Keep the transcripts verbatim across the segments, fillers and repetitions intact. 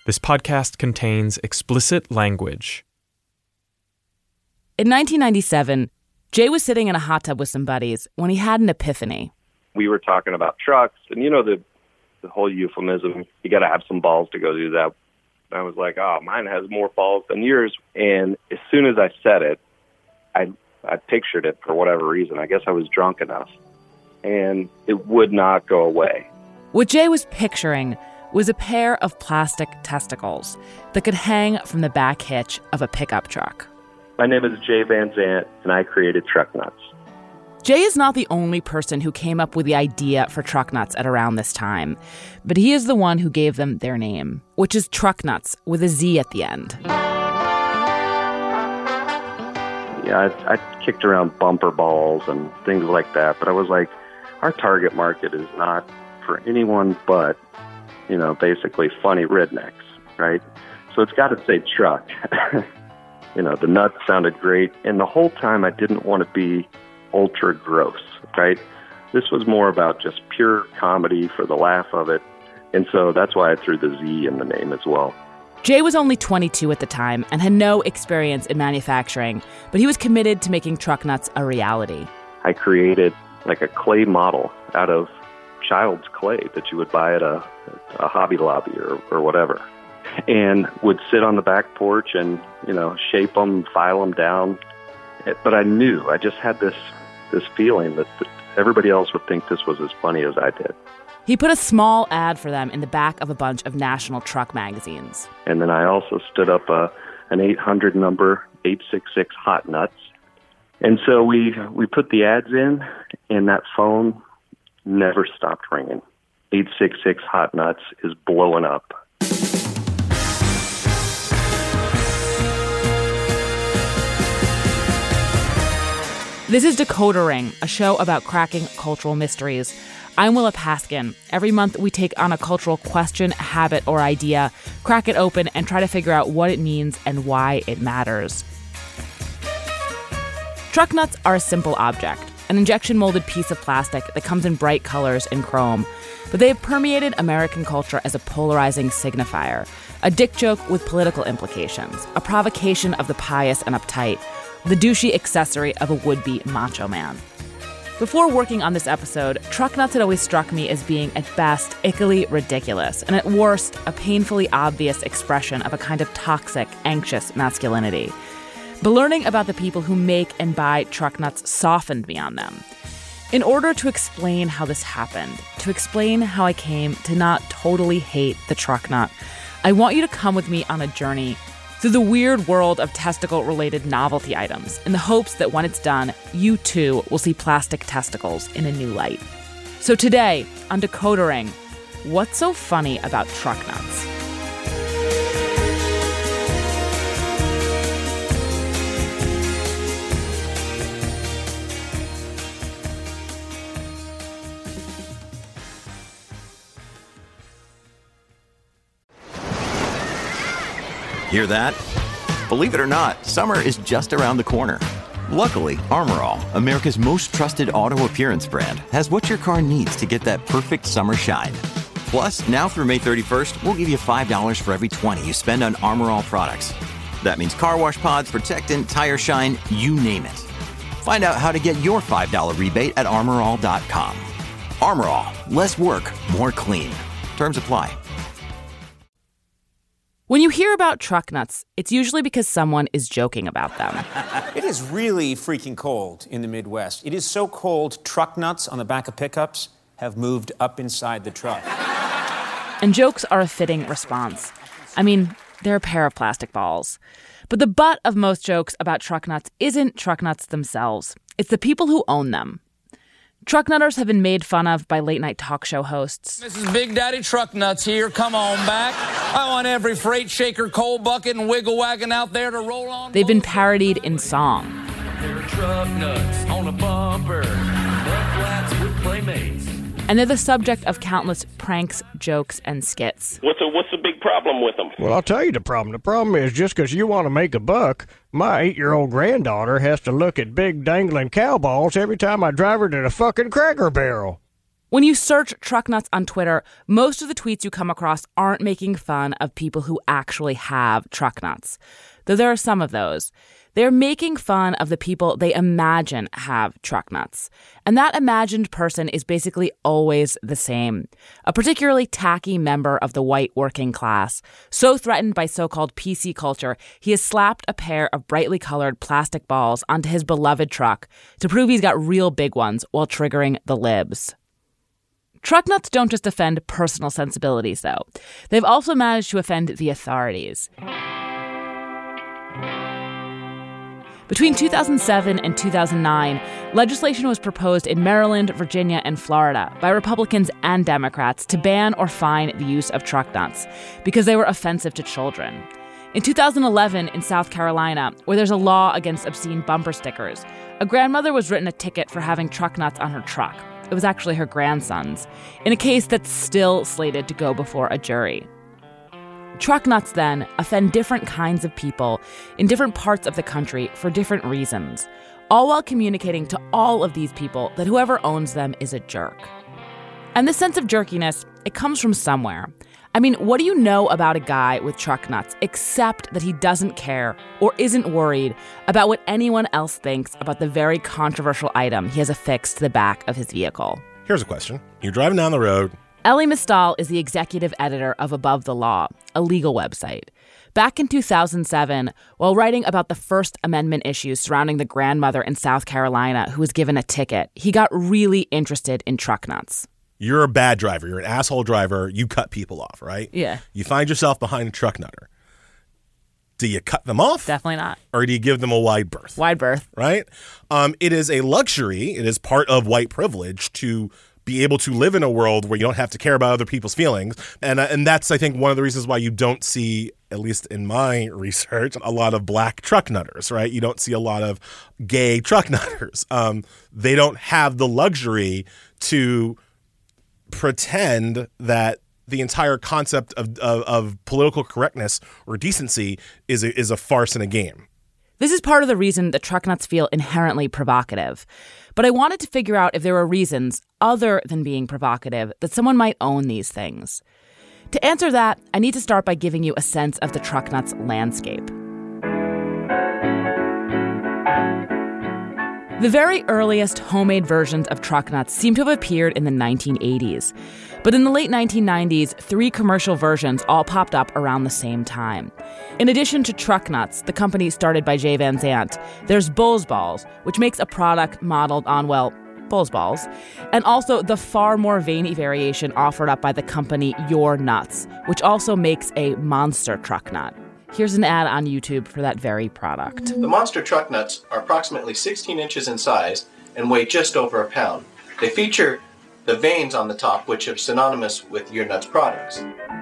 This podcast contains explicit language. In nineteen ninety-seven, Jay was sitting in a hot tub with some buddies when he had an epiphany. We were talking about trucks, and you know the the whole euphemism, you got to have some balls to go do that. I was like, oh, mine has more balls than yours. And as soon as I said it, I I pictured it for whatever reason. I guess I was drunk enough. And it would not go away. What Jay was picturing was a pair of plastic testicles that could hang from the back hitch of a pickup truck. My name is Jay Van Zandt, and I created Truck Nuts. Jay is not the only person who came up with the idea for Truck Nuts at around this time, but he is the one who gave them their name, which is Truck Nuts with a Z at the end. Yeah, I, I kicked around bumper balls and things like that, but I was like, our target market is not for anyone but, you know, basically funny rednecks, right? So it's got to say truck. You know, the nuts sounded great, and the whole time I didn't want to be ultra gross, right? This was more about just pure comedy for the laugh of it, and so that's why I threw the Z in the name as well. Jay was only twenty-two at the time and had no experience in manufacturing, but he was committed to making Truck Nuts a reality. I created like a clay model out of child's clay that you would buy at a, a Hobby Lobby or, or whatever, and would sit on the back porch and, you know, shape them, file them down. But I knew, I just had this this feeling that, that everybody else would think this was as funny as I did. He put a small ad for them in the back of a bunch of national truck magazines. And then I also stood up a, an eight hundred number, eight six six Hot Nuts. And so we we put the ads in, and that phone never stopped ringing. eight six six Hot Nuts is blowing up. This is Decoder Ring, a show about cracking cultural mysteries. I'm Willa Paskin. Every month we take on a cultural question, habit, or idea, crack it open, and try to figure out what it means and why it matters. Truck nuts are a simple object, an injection-molded piece of plastic that comes in bright colors and chrome. But they have permeated American culture as a polarizing signifier, a dick joke with political implications, a provocation of the pious and uptight, the douchey accessory of a would-be macho man. Before working on this episode, Truck Nuts had always struck me as being, at best, ickily ridiculous, and at worst, a painfully obvious expression of a kind of toxic, anxious masculinity. But learning about the people who make and buy Truck Nuts softened me on them. In order to explain how this happened, to explain how I came to not totally hate the truck nut, I want you to come with me on a journey through the weird world of testicle-related novelty items in the hopes that when it's done, you too will see plastic testicles in a new light. So today, on Decoder Ring, what's so funny about truck nuts? Hear that? Believe it or not, summer is just around the corner. Luckily, Armor All, America's most trusted auto appearance brand, has what your car needs to get that perfect summer shine. Plus, now through May thirty-first, we'll give you five dollars for every twenty you spend on Armor All products. That means car wash pods, protectant, tire shine, you name it. Find out how to get your five dollars rebate at armor all dot com. Armor All, less work, more clean. Terms apply. When you hear about truck nuts, it's usually because someone is joking about them. It is really freaking cold in the Midwest. It is so cold, truck nuts on the back of pickups have moved up inside the truck. And jokes are a fitting response. I mean, they're a pair of plastic balls. But the butt of most jokes about truck nuts isn't truck nuts themselves. It's the people who own them. Truck nutters have been made fun of by late-night talk show hosts. This is Big Daddy Truck Nuts here. Come on back. I want every freight shaker, coal bucket, and wiggle wagon out there to roll on. They've been parodied in song. They're truck nuts on a bumper. Flats with playmates. And they're the subject of countless pranks, jokes, and skits. What's the, what's the big problem with them? Well, I'll tell you the problem. The problem is just because you want to make a buck, my eight-year-old granddaughter has to look at big dangling cow balls every time I drive her to the fucking Cracker Barrel. When you search truck nuts on Twitter, most of the tweets you come across aren't making fun of people who actually have truck nuts, though there are some of those. They're making fun of the people they imagine have truck nuts. And that imagined person is basically always the same. A particularly tacky member of the white working class, so threatened by so-called P C culture, he has slapped a pair of brightly colored plastic balls onto his beloved truck to prove he's got real big ones while triggering the libs. Truck nuts don't just offend personal sensibilities, though. They've also managed to offend the authorities. Between two thousand seven and two thousand nine, legislation was proposed in Maryland, Virginia, and Florida by Republicans and Democrats to ban or fine the use of truck nuts because they were offensive to children. In two thousand eleven, in South Carolina, where there's a law against obscene bumper stickers, a grandmother was written a ticket for having truck nuts on her truck. It was actually her grandson's, in a case that's still slated to go before a jury. Truck nuts, then, offend different kinds of people in different parts of the country for different reasons, all while communicating to all of these people that whoever owns them is a jerk. And this sense of jerkiness, it comes from somewhere. I mean, what do you know about a guy with truck nuts except that he doesn't care or isn't worried about what anyone else thinks about the very controversial item he has affixed to the back of his vehicle? Here's a question. You're driving down the road. Elie Mystal is the executive editor of Above the Law, a legal website. Back in two thousand seven, while writing about the First Amendment issues surrounding the grandmother in South Carolina who was given a ticket, he got really interested in truck nuts. You're a bad driver. You're an asshole driver. You cut people off, right? Yeah. You find yourself behind a truck nutter. Do you cut them off? Definitely not. Or do you give them a wide berth? Wide berth. Right? Um, it is a luxury. It is part of white privilege to be able to live in a world where you don't have to care about other people's feelings. And uh, and that's, I think, one of the reasons why you don't see, at least in my research, a lot of black truck nutters, right? You don't see a lot of gay truck nutters. Um, they don't have the luxury to pretend that the entire concept of, of, of political correctness or decency is a, is a farce and a game. This is part of the reason that truck nuts feel inherently provocative. But I wanted to figure out if there were reasons, other than being provocative, that someone might own these things. To answer that, I need to start by giving you a sense of the truck nuts landscape. The very earliest homemade versions of truck nuts seem to have appeared in the nineteen eighties. But in the late nineteen nineties, three commercial versions all popped up around the same time. In addition to truck nuts, the company started by Jay Van Zandt, there's Bulls Balls, which makes a product modeled on, well, Bulls Balls, and also the far more veiny variation offered up by the company Your Nuts, which also makes a monster truck nut. Here's an ad on YouTube for that very product. The monster truck nuts are approximately sixteen inches in size and weigh just over a pound. They feature the veins on the top, which are synonymous with Your Nuts products.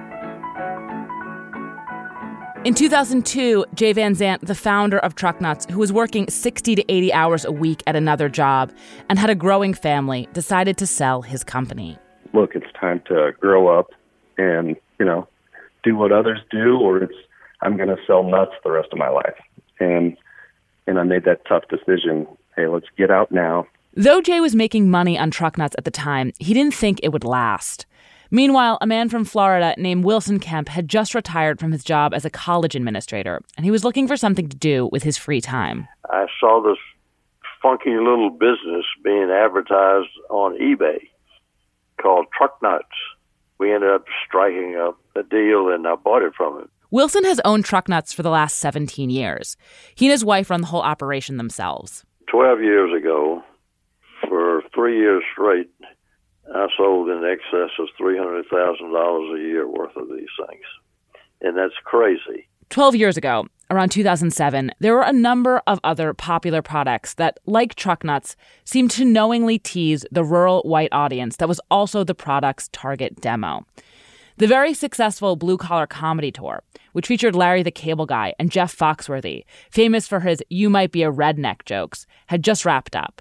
In two thousand two, Jay Van Zandt, the founder of Truck Nuts, who was working sixty to eighty hours a week at another job and had a growing family, decided to sell his company. Look, it's time to grow up and, you know, do what others do, or it's I'm going to sell nuts the rest of my life. And and I made that tough decision. Hey, let's get out now. Though Jay was making money on truck nuts at the time, he didn't think it would last. Meanwhile, a man from Florida named Wilson Kemp had just retired from his job as a college administrator, and he was looking for something to do with his free time. I saw this funky little business being advertised on eBay called Truck Nuts. We ended up striking up a deal, and I bought it from him. Wilson has owned Truck Nuts for the last seventeen years. He and his wife run the whole operation themselves. Twelve years ago, for three years straight, I sold in excess of three hundred thousand dollars a year worth of these things. And that's crazy. Twelve years ago, around two thousand seven, there were a number of other popular products that, like Truck Nuts, seemed to knowingly tease the rural white audience that was also the product's target demo. The very successful Blue Collar Comedy Tour, which featured Larry the Cable Guy and Jeff Foxworthy, famous for his "You Might Be a Redneck" jokes, had just wrapped up.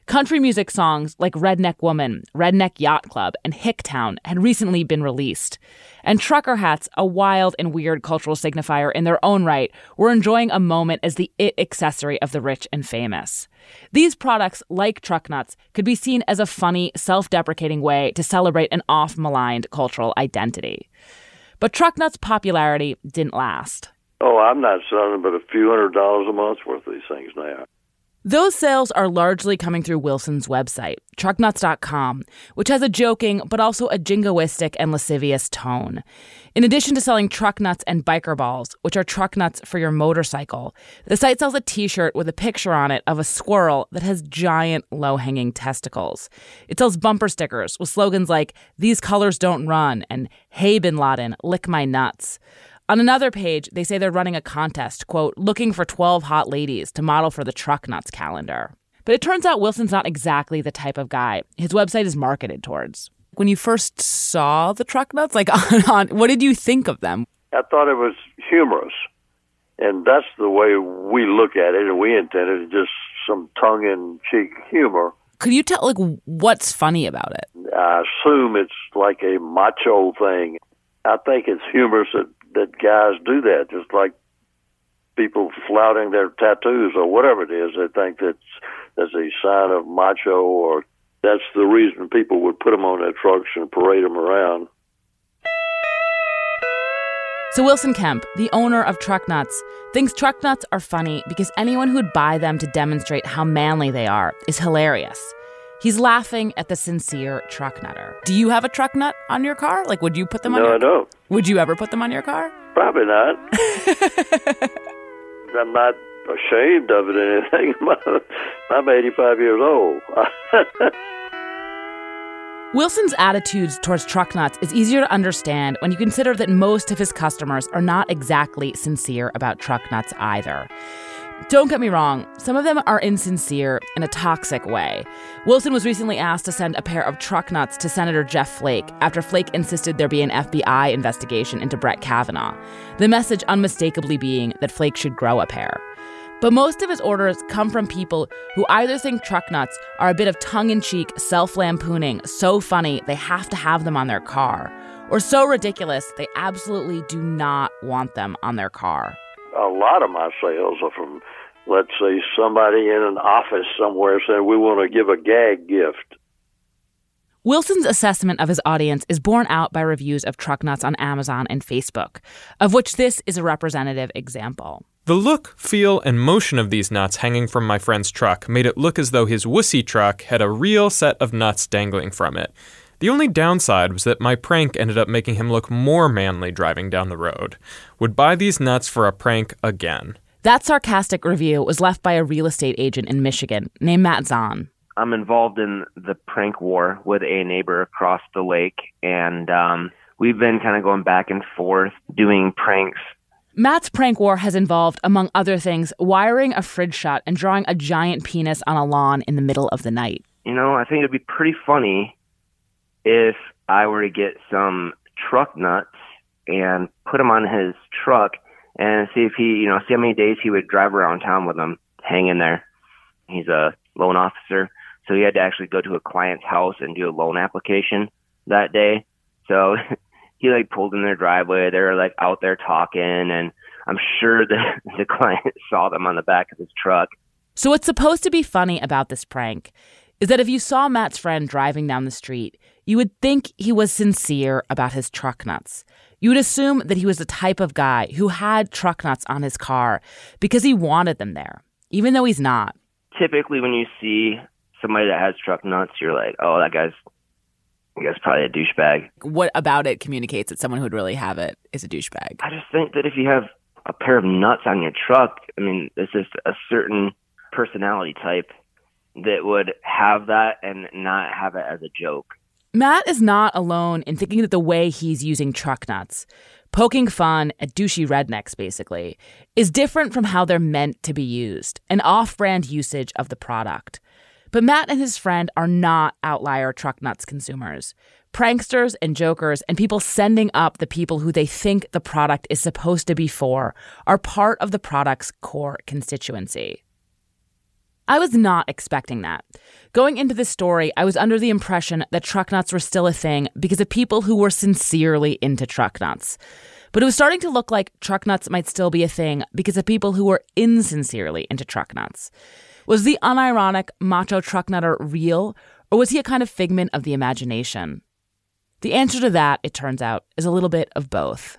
Country music songs like Redneck Woman, Redneck Yacht Club, and Hicktown had recently been released. And trucker hats, a wild and weird cultural signifier in their own right, were enjoying a moment as the it accessory of the rich and famous. These products, like truck nuts, could be seen as a funny, self-deprecating way to celebrate an oft-maligned cultural identity. But truck nuts' popularity didn't last. Oh, I'm not selling but a few hundred dollars a month worth of these things now. Those sales are largely coming through Wilson's website, truck nuts dot com, which has a joking but also a jingoistic and lascivious tone. In addition to selling truck nuts and biker balls, which are truck nuts for your motorcycle, the site sells a t-shirt with a picture on it of a squirrel that has giant low-hanging testicles. It sells bumper stickers with slogans like, "These colors don't run," and "Hey Bin Laden, lick my nuts." On another page, they say they're running a contest, quote, looking for twelve hot ladies to model for the Truck Nuts calendar. But it turns out Wilson's not exactly the type of guy his website is marketed towards. When you first saw the Truck Nuts, like, on, on, what did you think of them? I thought it was humorous, and that's the way we look at it, and we intended just some tongue-in-cheek humor. Could you tell, like, what's funny about it? I assume it's like a macho thing. I think it's humorous that that guys do that, just like people flouting their tattoos or whatever it is. They think that's, that's a sign of macho, or that's the reason people would put them on their trucks and parade them around. So Wilson Kemp, the owner of Truck Nuts, thinks Truck Nuts are funny because anyone who would buy them to demonstrate how manly they are is hilarious. He's laughing at the sincere truck nutter. Do you have a truck nut on your car? Like, would you put them on no, your car? No, I don't. Would you ever put them on your car? Probably not. I'm not ashamed of it or anything. I'm eighty-five years old. Wilson's attitudes towards truck nuts is easier to understand when you consider that most of his customers are not exactly sincere about truck nuts either. Don't get me wrong, some of them are insincere in a toxic way. Wilson was recently asked to send a pair of truck nuts to Senator Jeff Flake after Flake insisted there be an F B I investigation into Brett Kavanaugh, the message unmistakably being that Flake should grow a pair. But most of his orders come from people who either think truck nuts are a bit of tongue-in-cheek self-lampooning, so funny they have to have them on their car, or so ridiculous they absolutely do not want them on their car. A lot of my sales are from, let's say, somebody in an office somewhere saying, we want to give a gag gift. Wilson's assessment of his audience is borne out by reviews of truck nuts on Amazon and Facebook, of which this is a representative example. The look, feel, and motion of these nuts hanging from my friend's truck made it look as though his wussy truck had a real set of nuts dangling from it. The only downside was that my prank ended up making him look more manly driving down the road. Would buy these nuts for a prank again. That sarcastic review was left by a real estate agent in Michigan named Matt Zahn. I'm involved in the prank war with a neighbor across the lake, and um, we've been kind of going back and forth doing pranks. Matt's prank war has involved, among other things, wiring a fridge shut and drawing a giant penis on a lawn in the middle of the night. You know, I think it'd be pretty funny if I were to get some truck nuts and put them on his truck and see if he, you know, see how many days he would drive around town with them hanging there. He's a loan officer, so he had to actually go to a client's house and do a loan application that day. So he like pulled in their driveway. They were like out there talking, and I'm sure that the client saw them on the back of his truck. So what's supposed to be funny about this prank is that if you saw Matt's friend driving down the street, you would think he was sincere about his truck nuts. You would assume that he was the type of guy who had truck nuts on his car because he wanted them there, even though he's not. Typically, when you see somebody that has truck nuts, you're like, oh, that guy's, I guess, probably a douchebag. What about it communicates that someone who would really have it is a douchebag? I just think that if you have a pair of nuts on your truck, I mean, it's just a certain personality type that would have that and not have it as a joke. Matt is not alone in thinking that the way he's using truck nuts, poking fun at douchey rednecks basically, is different from how they're meant to be used, an off-brand usage of the product. But Matt and his friend are not outlier truck nuts consumers. Pranksters and jokers and people sending up the people who they think the product is supposed to be for are part of the product's core constituency. I was not expecting that. Going into this story, I was under the impression that truck nuts were still a thing because of people who were sincerely into truck nuts. But it was starting to look like truck nuts might still be a thing because of people who were insincerely into truck nuts. Was the unironic macho truck nutter real, or was he a kind of figment of the imagination? The answer to that, it turns out, is a little bit of both.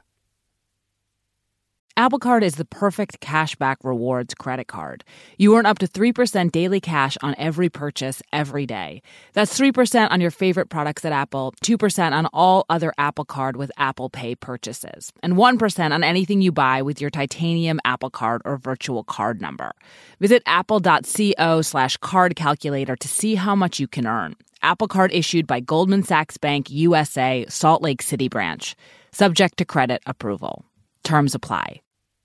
Apple Card is the perfect cashback rewards credit card. You earn up to three percent daily cash on every purchase every day. That's three percent on your favorite products at Apple, two percent on all other Apple Card with Apple Pay purchases, and one percent on anything you buy with your titanium Apple Card or virtual card number. Visit apple.co slash card calculator to see how much you can earn. Apple Card issued by Goldman Sachs Bank U S A, Salt Lake City branch. Subject to credit approval. Terms apply.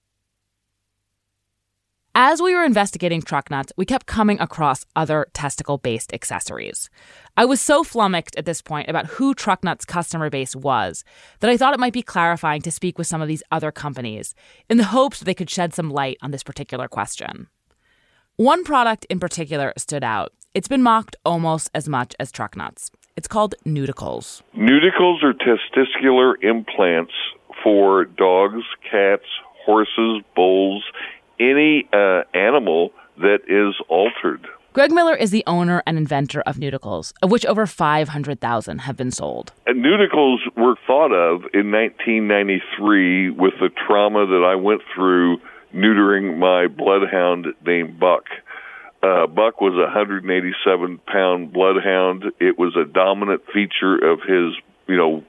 As we were investigating truck nuts, we kept coming across other testicle-based accessories. I was so flummoxed at this point about who truck nuts' customer base was that I thought it might be clarifying to speak with some of these other companies in the hopes that they could shed some light on this particular question. One product in particular stood out. It's been mocked almost as much as truck nuts. It's called Nudicles. Nudicles are testicular implants for dogs, cats, horses, bulls, any uh, animal that is altered. Greg Miller is the owner and inventor of Nudicles, of which over five hundred thousand have been sold. And Nudicles were thought of in nineteen ninety-three with the trauma that I went through neutering my bloodhound named Buck. Uh, Buck was a one hundred eighty-seven pound bloodhound. It was a dominant feature of his, you know,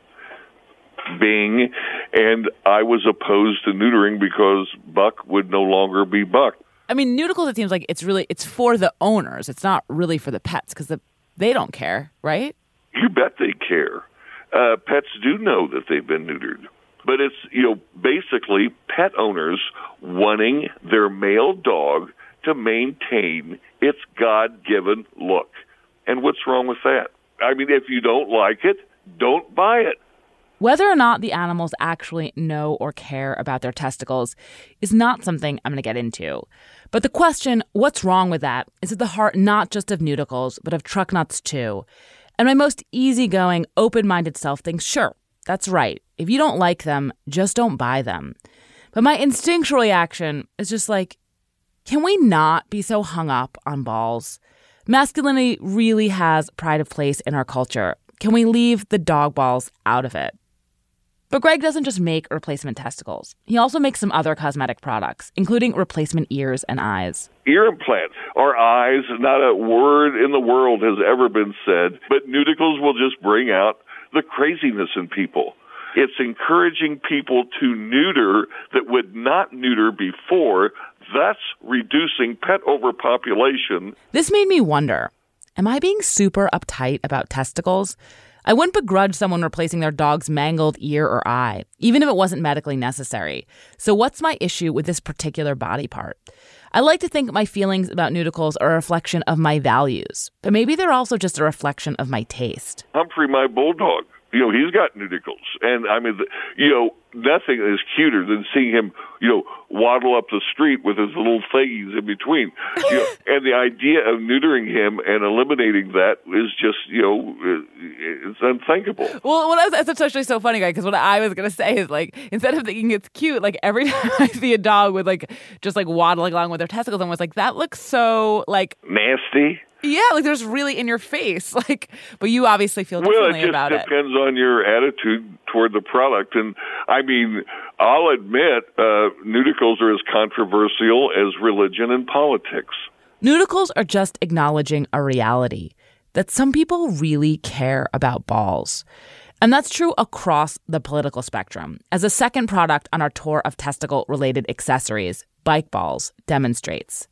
being, and I was opposed to neutering because Buck would no longer be Buck. I mean, Nudicles, it seems like it's really, it's for the owners. It's not really for the pets because the, they don't care, right? You bet they care. Uh, pets do know that they've been neutered. But it's, you know, basically pet owners wanting their male dog to maintain its God-given look. And what's wrong with that? I mean, if you don't like it, don't buy it. Whether or not the animals actually know or care about their testicles is not something I'm going to get into. But the question, what's wrong with that, is at the heart not just of Nudicles, but of truck nuts too. And my most easygoing, open-minded self thinks, sure, that's right. If you don't like them, just don't buy them. But my instinctual reaction is just like, can we not be so hung up on balls? Masculinity really has pride of place in our culture. Can we leave the dog balls out of it? But Greg doesn't just make replacement testicles. He also makes some other cosmetic products, including replacement ears and eyes. Ear implants or eyes, not a word in the world has ever been said, but Nudicles will just bring out the craziness in people. It's encouraging people to neuter that would not neuter before, thus reducing pet overpopulation. This made me wonder, am I being super uptight about testicles? I wouldn't begrudge someone replacing their dog's mangled ear or eye, even if it wasn't medically necessary. So what's my issue with this particular body part? I like to think my feelings about Nudicles are a reflection of my values, but maybe they're also just a reflection of my taste. Humphrey, my bulldog, you know, he's got Nudicles. And, I mean, you know, nothing is cuter than seeing him, you know, waddle up the street with his little thingies in between. You know, and the idea of neutering him and eliminating that is just, you know, it's unthinkable. Well, what I was, that's actually so funny, guy, because what I was going to say is, like, instead of thinking it's cute, like, every time I see a dog with, like, just, like, waddling along with their testicles, I was like, that looks so, like... nasty. Yeah, like there's really in your face, like. But you obviously feel differently about it. Well, it just depends on your attitude toward the product, and I mean, I'll admit, uh, Nudicles are as controversial as religion and politics. Nudicles are just acknowledging a reality that some people really care about balls, and that's true across the political spectrum. As a second product on our tour of testicle-related accessories, Bike Balls demonstrates.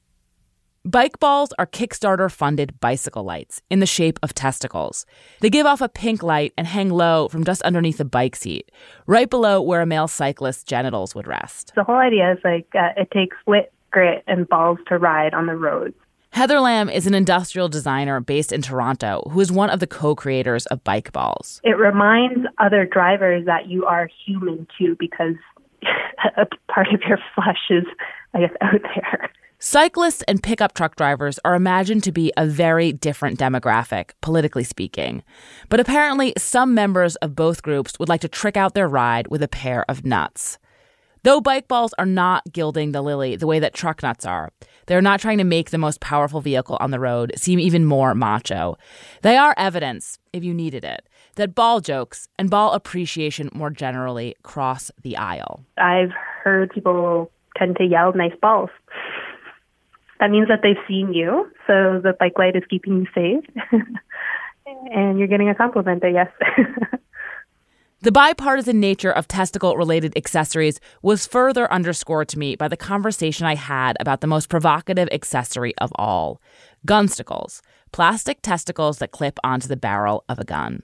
Bike balls are Kickstarter-funded bicycle lights in the shape of testicles. They give off a pink light and hang low from just underneath the bike seat, right below where a male cyclist's genitals would rest. The whole idea is like uh, it takes wit, grit, and balls to ride on the roads. Heather Lamb is an industrial designer based in Toronto who is one of the co-creators of Bike Balls. It reminds other drivers that you are human too, because a part of your flesh is, I guess, out there. Cyclists and pickup truck drivers are imagined to be a very different demographic, politically speaking. But apparently, some members of both groups would like to trick out their ride with a pair of nuts. Though bike balls are not gilding the lily the way that truck nuts are, they're not trying to make the most powerful vehicle on the road seem even more macho. They are evidence, if you needed it, that ball jokes and ball appreciation more generally cross the aisle. I've heard people tend to yell nice balls. That means that they've seen you, so the bike light is keeping you safe. And you're getting a compliment, I guess. The bipartisan nature of testicle-related accessories was further underscored to me by the conversation I had about the most provocative accessory of all, gunsticles, plastic testicles that clip onto the barrel of a gun.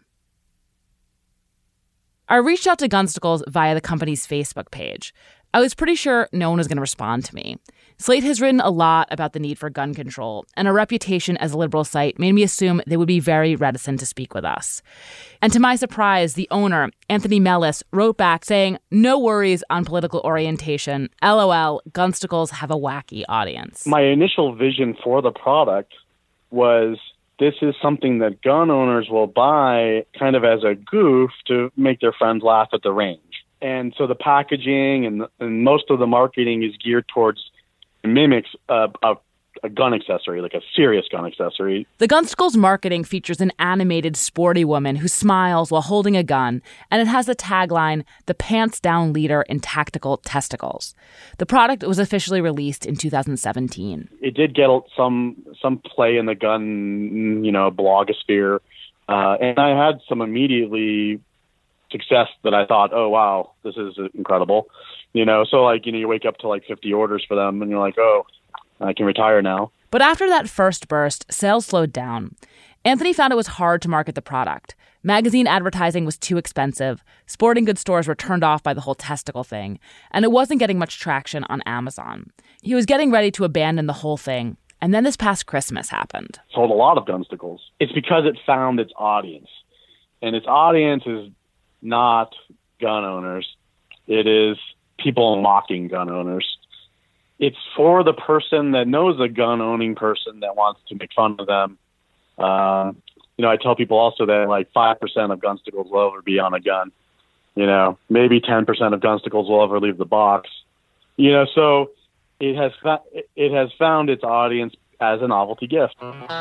I reached out to Gunsticles via the company's Facebook page. I was pretty sure no one was going to respond to me. Slate has written a lot about the need for gun control, and our reputation as a liberal site made me assume they would be very reticent to speak with us. And to my surprise, the owner, Anthony Mellis, wrote back saying, "No worries on political orientation. LOL, Gunsticles have a wacky audience." My initial vision for the product was this is something that gun owners will buy kind of as a goof to make their friends laugh at the range. And so the packaging and, and most of the marketing is geared towards mimics uh, a, a gun accessory, like a serious gun accessory. The Gunsticles marketing features an animated, sporty woman who smiles while holding a gun, and it has the tagline, "The Pants Down Leader in Tactical Testicles." The product was officially released in two thousand seventeen. It did get some some play in the gun, you know, blogosphere, uh, and I had some immediately success that I thought, oh, wow, this is incredible. You know, so like, you know, you wake up to like fifty orders for them and you're like, oh, I can retire now. But after that first burst, sales slowed down. Anthony found it was hard to market the product. Magazine advertising was too expensive. Sporting goods stores were turned off by the whole testicle thing. And it wasn't getting much traction on Amazon. He was getting ready to abandon the whole thing. And then this past Christmas happened. Sold a lot of Gunsticles. It's because it found its audience. And its audience is not gun owners. It is people mocking gun owners. It's for the person that knows a gun-owning person that wants to make fun of them. Uh, you know, I tell people also that like five percent of Gunsticles will ever be on a gun. You know, maybe ten percent of Gunsticles will ever leave the box. You know, so it has fa- it has found its audience as a novelty gift.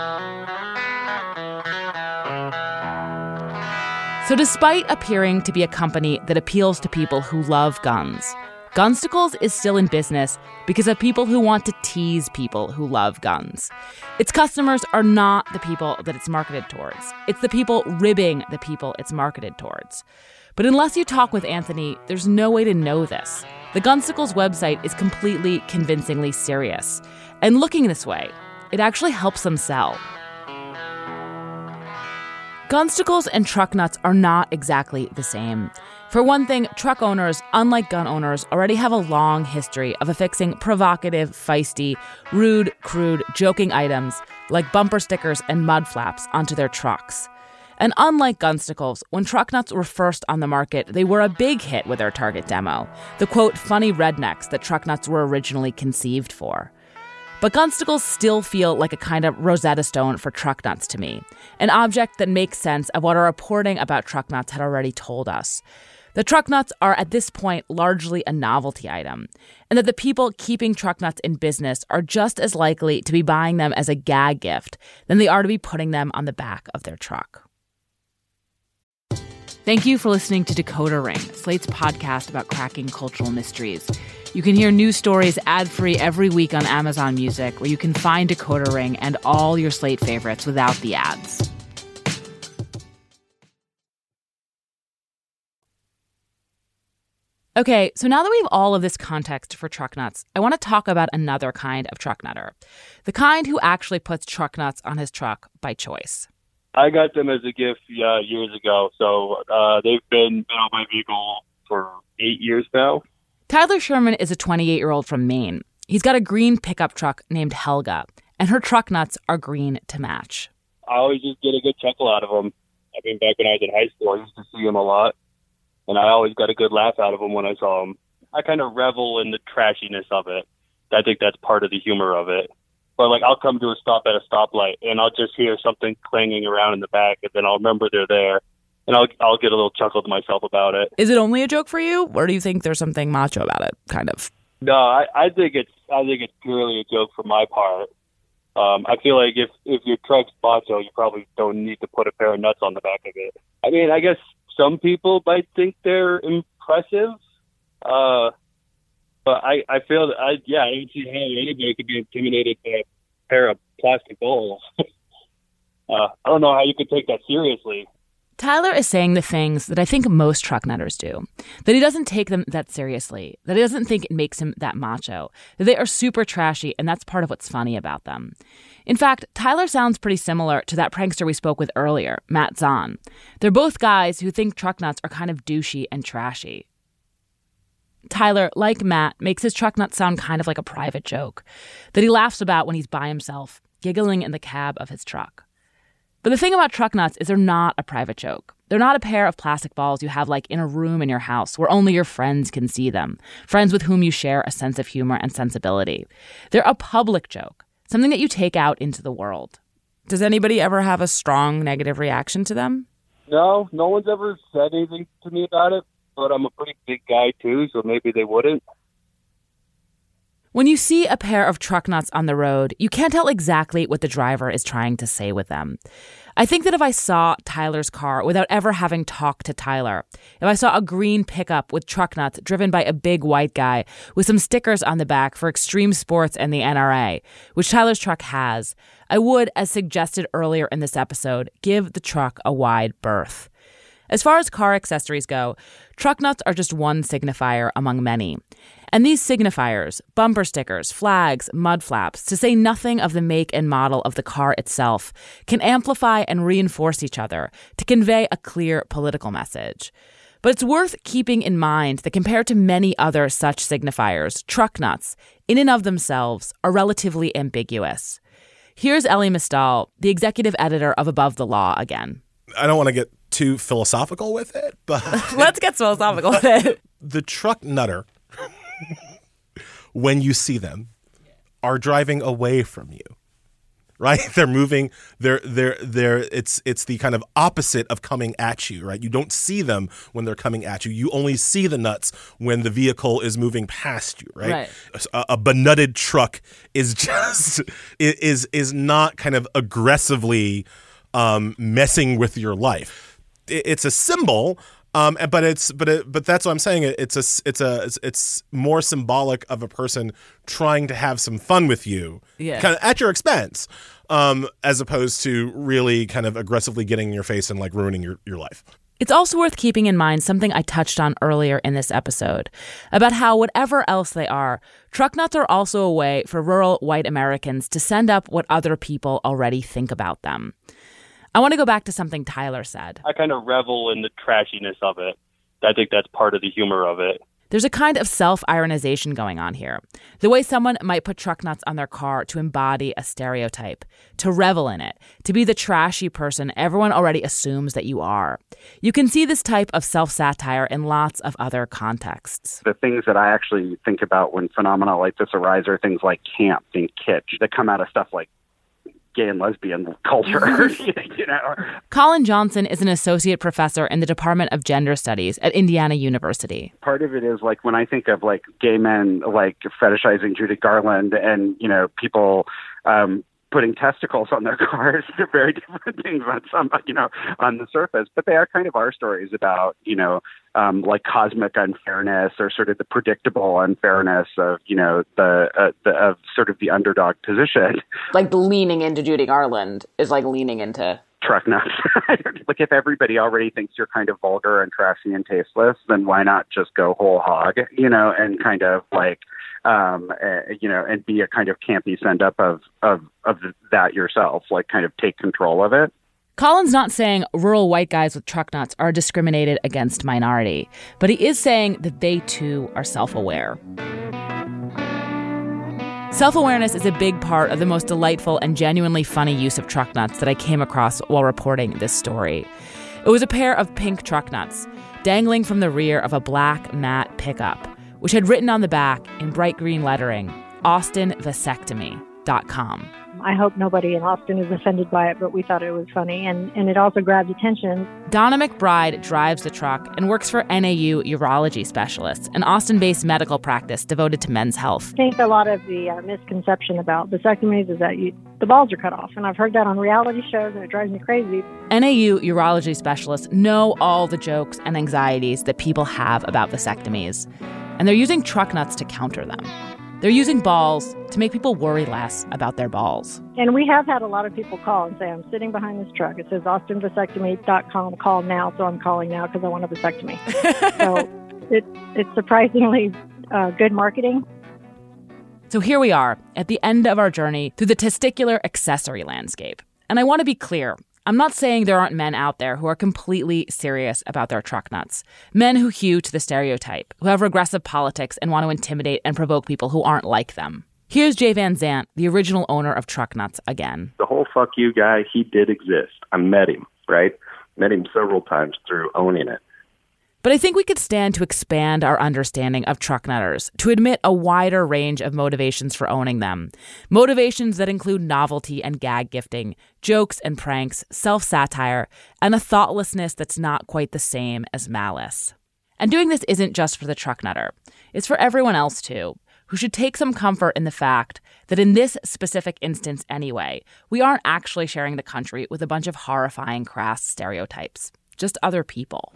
So despite appearing to be a company that appeals to people who love guns, Gunsticles is still in business because of people who want to tease people who love guns. Its customers are not the people that it's marketed towards. It's the people ribbing the people it's marketed towards. But unless you talk with Anthony, there's no way to know this. The Gunsticles website is completely convincingly serious. And looking this way, it actually helps them sell. Gunsticles and truck nuts are not exactly the same. For one thing, truck owners, unlike gun owners, already have a long history of affixing provocative, feisty, rude, crude, joking items like bumper stickers and mud flaps onto their trucks. And unlike Gunsticles, when truck nuts were first on the market, they were a big hit with their target demo, the quote, funny rednecks that truck nuts were originally conceived for. But Gunsticles still feel like a kind of Rosetta Stone for truck nuts to me, an object that makes sense of what our reporting about truck nuts had already told us. The truck nuts are at this point largely a novelty item, and that the people keeping truck nuts in business are just as likely to be buying them as a gag gift than they are to be putting them on the back of their truck. Thank you for listening to Decoder Ring, Slate's podcast about cracking cultural mysteries. You can hear new stories ad-free every week on Amazon Music, where you can find Decoder Ring and all your Slate favorites without the ads. Okay, so now that we have all of this context for truck nuts, I want to talk about another kind of truck nutter. The kind who actually puts truck nuts on his truck by choice. I got them as a gift uh, years ago, so uh, they've been, been on my vehicle for eight years now. Tyler Sherman is a twenty-eight-year-old from Maine. He's got a green pickup truck named Helga, and her truck nuts are green to match. I always just get a good chuckle out of them. I mean, back when I was in high school, I used to see them a lot, and I always got a good laugh out of them when I saw them. I kind of revel in the trashiness of it. I think that's part of the humor of it. But like, I'll come to a stop at a stoplight and I'll just hear something clanging around in the back, and then I'll remember they're there, and I'll I'll get a little chuckle to myself about it. Is it only a joke for you, or do you think there's something macho about it, kind of? No, I, I think it's I think it's purely a joke for my part. Um, I feel like if, if your truck's macho, you probably don't need to put a pair of nuts on the back of it. I mean, I guess some people might think they're impressive, uh, but I, I feel that, I, yeah, I don't see how anybody could be intimidated by a pair of plastic bowls. uh, I don't know how you could take that seriously. Tyler is saying the things that I think most truck nutters do, that he doesn't take them that seriously, that he doesn't think it makes him that macho, that they are super trashy, and that's part of what's funny about them. In fact, Tyler sounds pretty similar to that prankster we spoke with earlier, Matt Zahn. They're both guys who think truck nuts are kind of douchey and trashy. Tyler, like Matt, makes his truck nuts sound kind of like a private joke that he laughs about when he's by himself, giggling in the cab of his truck. But the thing about truck nuts is they're not a private joke. They're not a pair of plastic balls you have like in a room in your house where only your friends can see them, friends with whom you share a sense of humor and sensibility. They're a public joke, something that you take out into the world. Does anybody ever have a strong negative reaction to them? No, no one's ever said anything to me about it, but I'm a pretty big guy too, so maybe they wouldn't. When you see a pair of truck nuts on the road, you can't tell exactly what the driver is trying to say with them. I think that if I saw Tyler's car without ever having talked to Tyler, if I saw a green pickup with truck nuts driven by a big white guy with some stickers on the back for extreme sports and the N R A, which Tyler's truck has, I would, as suggested earlier in this episode, give the truck a wide berth. As far as car accessories go, truck nuts are just one signifier among many. And these signifiers, bumper stickers, flags, mud flaps, to say nothing of the make and model of the car itself, can amplify and reinforce each other to convey a clear political message. But it's worth keeping in mind that compared to many other such signifiers, truck nuts, in and of themselves, are relatively ambiguous. Here's Elie Mystal, the executive editor of Above the Law, again. I don't want to get too philosophical with it, but... Let's get philosophical with it. The truck nutter, when you see them, are driving away from you, right? They're moving. They're they're they're. It's it's the kind of opposite of coming at you, right? You don't see them when they're coming at you. You only see the nuts when the vehicle is moving past you, right? Right. A, a benutted truck is just is is not kind of aggressively um, messing with your life. It, it's a symbol. Um, but it's but it, but that's what I'm saying. It's a it's a it's, it's more symbolic of a person trying to have some fun with you, yeah, kind of at your expense, um, as opposed to really kind of aggressively getting in your face and like ruining your, your life. It's also worth keeping in mind something I touched on earlier in this episode about how whatever else they are, truck nuts are also a way for rural white Americans to send up what other people already think about them. I want to go back to something Tyler said. I kind of revel in the trashiness of it. I think that's part of the humor of it. There's a kind of self-ironization going on here. The way someone might put truck nuts on their car to embody a stereotype, to revel in it, to be the trashy person everyone already assumes that you are. You can see this type of self-satire in lots of other contexts. The things that I actually think about when phenomena like this arise are things like camp and kitsch that come out of stuff like gay and lesbian culture, you know. Colin Johnson is an associate professor in the Department of Gender Studies at Indiana University. Part of it is like when I think of like gay men like fetishizing Judy Garland and, you know, people um, putting testicles on their cars, they're very different things on some, you know, on the surface, but they are kind of our stories about, you know, um, like cosmic unfairness or sort of the predictable unfairness of, you know, the, uh, the of sort of the underdog position. Like the leaning into Judy Garland is like leaning into truck nuts. Like if everybody already thinks you're kind of vulgar and trashy and tasteless, then why not just go whole hog, you know, and kind of like, um, uh, you know, and be a kind of campy send up of, of, of that yourself, like kind of take control of it. Colin's not saying rural white guys with truck nuts are discriminated against minority, but he is saying that they too are self-aware. Self-awareness is a big part of the most delightful and genuinely funny use of truck nuts that I came across while reporting this story. It was a pair of pink truck nuts dangling from the rear of a black matte pickup, which had written on the back in bright green lettering, austin vasectomy dot com. I hope nobody in Austin is offended by it, but we thought it was funny, and, and it also grabbed attention. Donna McBride drives the truck and works for N A U Urology Specialists, an Austin-based medical practice devoted to men's health. I think a lot of the uh, misconception about vasectomies is that you, the balls are cut off, and I've heard that on reality shows, and it drives me crazy. N A U Urology Specialists know all the jokes and anxieties that people have about vasectomies, and they're using truck nuts to counter them. They're using balls to make people worry less about their balls. And we have had a lot of people call and say, I'm sitting behind this truck. It says austin vasectomy dot com, call now. So I'm calling now because I want a vasectomy. So it, it's surprisingly uh, good marketing. So here we are at the end of our journey through the testicular accessory landscape. And I want to be clear. I'm not saying there aren't men out there who are completely serious about their truck nuts. Men who hew to the stereotype, who have regressive politics and want to intimidate and provoke people who aren't like them. Here's Jay Van Zandt, the original owner of Truck Nuts, again. The whole fuck you guy, he did exist. I met him, right? Met him several times through owning it. But I think we could stand to expand our understanding of truck nutters, to admit a wider range of motivations for owning them. Motivations that include novelty and gag gifting, jokes and pranks, self-satire, and a thoughtlessness that's not quite the same as malice. And doing this isn't just for the truck nutter. It's for everyone else, too, who should take some comfort in the fact that in this specific instance anyway, we aren't actually sharing the country with a bunch of horrifying, crass stereotypes. Just other people.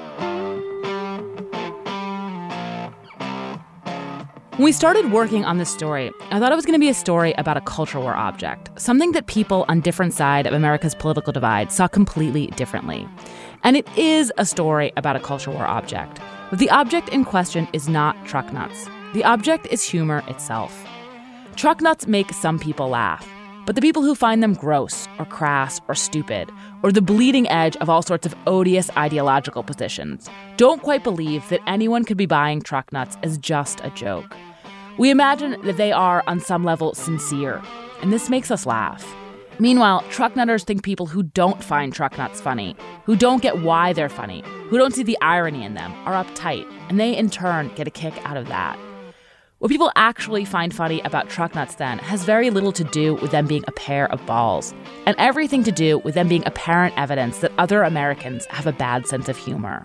When we started working on this story, I thought it was going to be a story about a culture war object, something that people on different sides of America's political divide saw completely differently. And it is a story about a culture war object, but the object in question is not truck nuts. The object is humor itself. Truck nuts make some people laugh, but the people who find them gross or crass or stupid, or the bleeding edge of all sorts of odious ideological positions, don't quite believe that anyone could be buying truck nuts as just a joke. We imagine that they are, on some level, sincere, and this makes us laugh. Meanwhile, truck nutters think people who don't find truck nuts funny, who don't get why they're funny, who don't see the irony in them, are uptight, and they, in turn, get a kick out of that. What people actually find funny about truck nuts, then, has very little to do with them being a pair of balls, and everything to do with them being apparent evidence that other Americans have a bad sense of humor.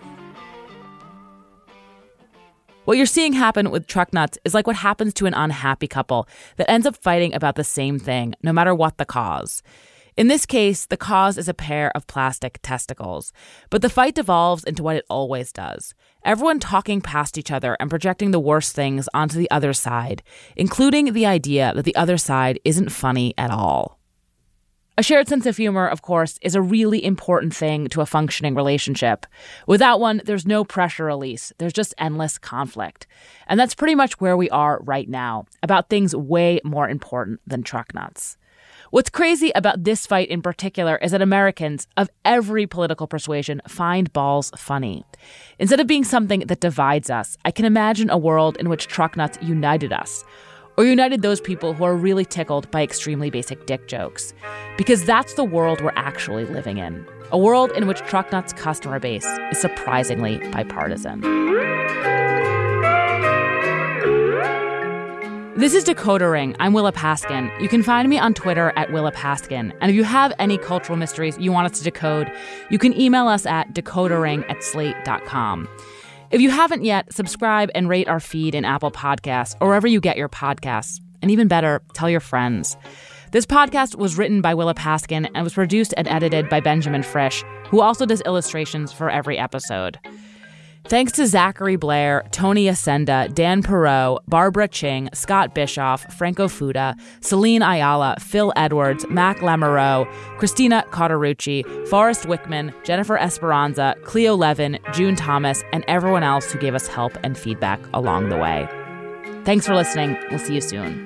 What you're seeing happen with truck nuts is like what happens to an unhappy couple that ends up fighting about the same thing, no matter what the cause. In this case, the cause is a pair of plastic testicles, but the fight devolves into what it always does. Everyone talking past each other and projecting the worst things onto the other side, including the idea that the other side isn't funny at all. A shared sense of humor, of course, is a really important thing to a functioning relationship. Without one, there's no pressure release. There's just endless conflict. And that's pretty much where we are right now, about things way more important than truck nuts. What's crazy about this fight in particular is that Americans of every political persuasion find balls funny. Instead of being something that divides us, I can imagine a world in which truck nuts united us, or united those people who are really tickled by extremely basic dick jokes. Because that's the world we're actually living in. A world in which truck nuts' customer base is surprisingly bipartisan. This is Decoder Ring. I'm Willa Paskin. You can find me on Twitter at Willa Paskin. And if you have any cultural mysteries you want us to decode, you can email us at decodering at slate dot com. If you haven't yet, subscribe and rate our feed in Apple Podcasts or wherever you get your podcasts. And even better, tell your friends. This podcast was written by Willa Paskin and was produced and edited by Benjamin Frisch, who also does illustrations for every episode. Thanks to Zachary Blair, Tony Ascenda, Dan Perot, Barbara Ching, Scott Bischoff, Franco Fuda, Celine Ayala, Phil Edwards, Mac Lamoureux, Christina Cauterucci, Forrest Wickman, Jennifer Esperanza, Cleo Levin, June Thomas, and everyone else who gave us help and feedback along the way. Thanks for listening. We'll see you soon.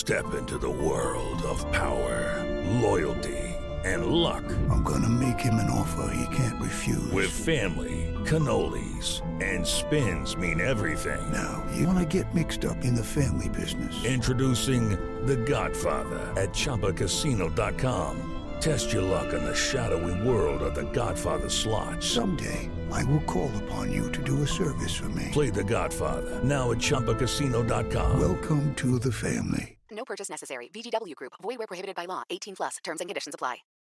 Step into the world of power, loyalty, and luck. I'm gonna make him an offer he can't refuse. With family, cannolis, and spins mean everything. Now, you wanna get mixed up in the family business. Introducing The Godfather at Chumba Casino dot com. Test your luck in the shadowy world of The Godfather slot. Someday, I will call upon you to do a service for me. Play The Godfather, now at Chumba Casino dot com. Welcome to the family. No purchase necessary. V G W Group. Void where prohibited by law. eighteen plus. Terms and conditions apply.